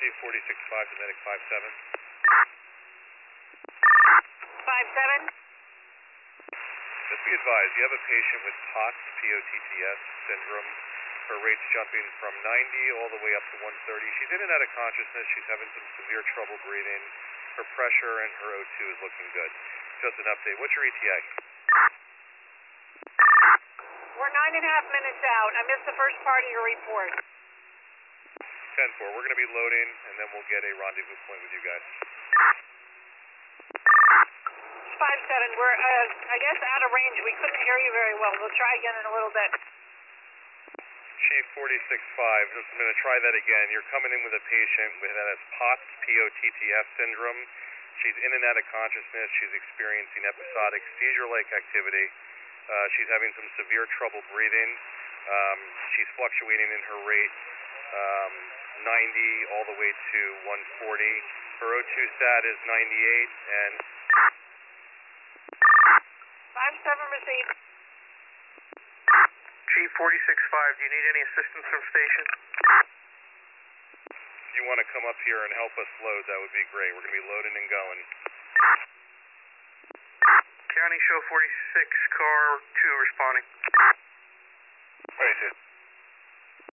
Chief 46-5 to medic 57. 57. Just be advised, you have a patient with POTS, P-O-T-T-S syndrome. Her rate's jumping from 90 all the way up to 130. She's in and out of consciousness. She's having some severe trouble breathing. Her pressure and her O2 is looking good. Just an update. What's your ETA? We're 9.5 minutes out. I missed the first part of your report. 10-4. We're going to be loading, and then we'll get a rendezvous point with you guys. 57. We're, I guess, out of range. We couldn't hear you very well. We'll try again in a little bit. Chief 46-5, just I'm going to try that again. You're coming in with a patient that has POTS, P-O-T-T-S syndrome. She's in and out of consciousness. She's experiencing episodic seizure-like activity. She's having some severe trouble breathing. She's fluctuating in her rate 90 all the way to 140. Her O2 stat is 98, and 57 received. Chief 46-5, do you need any assistance from station? if you want to come up here and help us load, that would be great. We're going to be loading and going. County Show 46, car 2 responding. Right,